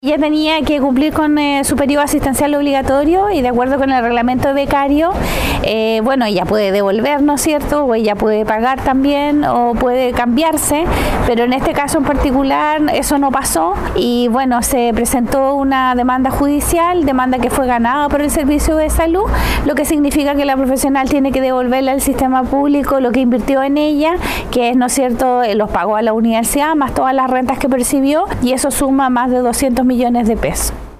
Ella tenía que cumplir con su periodo asistencial obligatorio y de acuerdo con el reglamento de becario, bueno, ella puede devolver, ¿no es cierto? O ella puede pagar también o puede cambiarse, pero en este caso en particular eso no pasó y bueno, se presentó una demanda judicial, demanda que fue ganada por el Servicio de Salud, lo que significa que la profesional tiene que devolverle al sistema público lo que invirtió en ella, que es, ¿no es cierto?, los pagos a la universidad, más todas las rentas que percibió y eso suma más de 200 millones de pesos.